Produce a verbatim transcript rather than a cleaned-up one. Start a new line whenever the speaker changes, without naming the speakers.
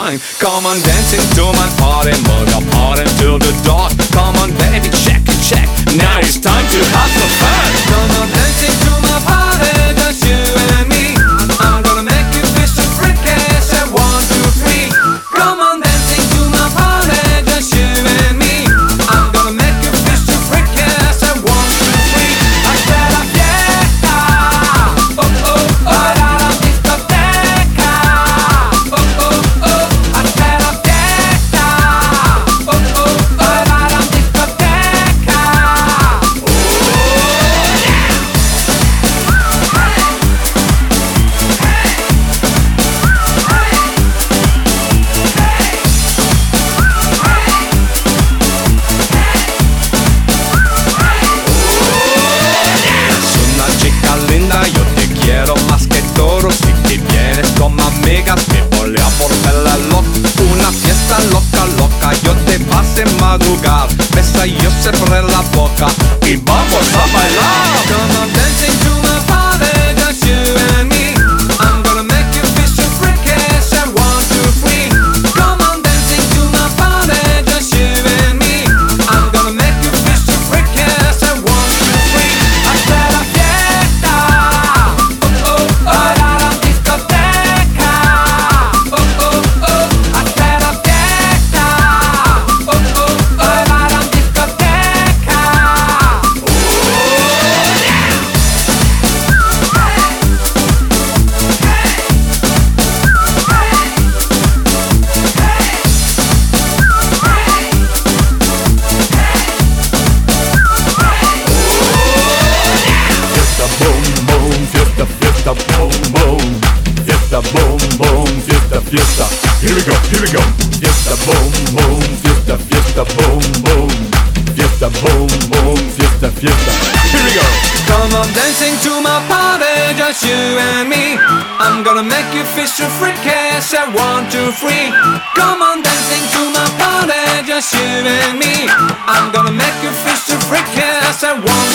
time. Come on, dancing to my party, move your party till the dark. Come on, baby, check it, check. Now it's time to have some fun. Come on, dancing to my party, just you and me. I'm gonna make you feel so freaky. Say one, two, three. Come on, dancing to my party, just you and me. I'm gonna make you feel so freaky. Say one, two, three. Hasta la fiesta. Oh oh, para la discoteca. Oh oh oh, hasta la fiesta. Oh oh, para la discoteca. Oh yeah. Es una chica linda, yo te quiero más que todo. Si te vienes con amigas, me voy a volverla loca. Una fiesta loca, loca, yo te pasé madrugar. Besa y yo cerré la boca y vamos a bailar. Come on, dancing to my party, just you and me. I'm gonna make you feel so freaky. Say one, two, three. Come on, dancing to my party, just you and me. I'm gonna make you feel so freaky. Say one, two, three. Hasta la fiesta. Oh oh, para la discoteca. Oh oh oh, hasta la fiesta. Oh oh, para la discoteca. Oh yeah.
Fiesta boom boom, fiesta fiesta boom boom. Fiesta boom boom, fiesta fiesta. Here we go, here we go. Fiesta boom boom, fiesta fiesta boom boom. Fiesta boom boom, fiesta fiesta. Here we go.
Come on, dancing to my party, just you and me. I'm gonna make you feel so freaky. Say one, two, three. Come on, dancing to my party, just you and me. I'm gonna make you feel so freaky. Say one,